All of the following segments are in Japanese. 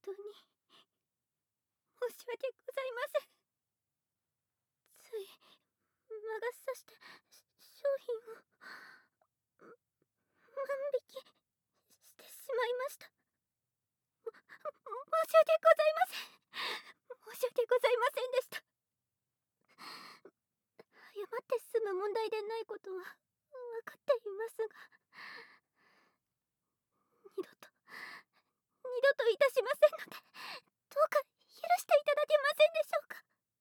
当に申し訳ございません。つい魔が差した商品を万引きしてしまいました。申し訳ございません。申し訳ございませんでした。謝って済む問題でないことは分かっていますが、二度といたしませんので、どうか許していただけませんでしょうか。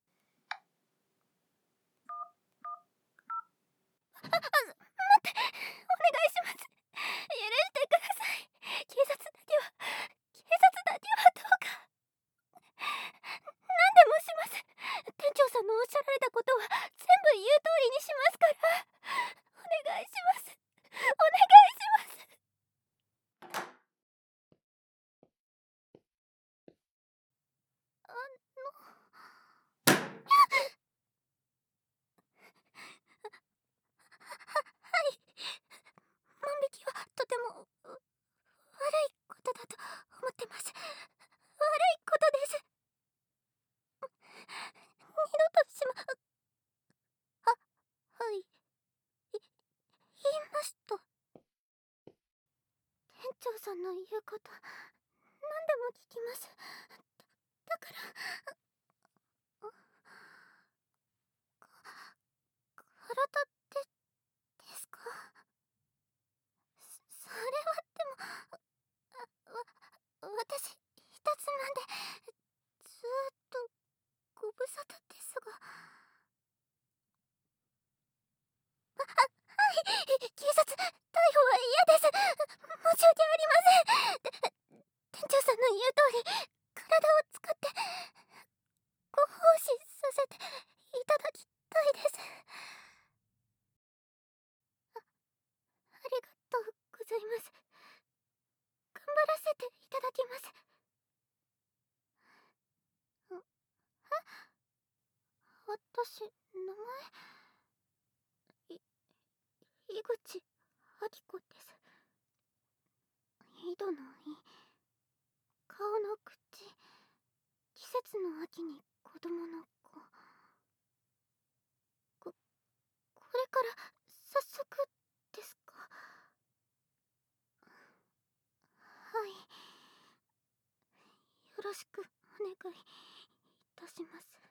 待って、お願いします。許してください。警察だけはどうか。何でもします。店長さんのおっしゃられたことは全部言う通りにしますから。お願いします。お願いします。はい。万引きはとても悪いことだと思ってます。悪いことです。二度としま、はい。言いました。店長さんの言うこと何でも聞きます。だから、体ですか？それはでも、私一つなんでずーっとご無沙汰ですが。はい、警察逮捕は嫌です。申し訳ありません。店長さんの言う通り体を使ってご奉仕させていただきたいです。ありがとうございます。頑張らせていただきます。私、名前、井口あき子です。井戸の井、顔の口、季節の秋に子供の子。これから早速ですか？はい。よろしくお願いいたします。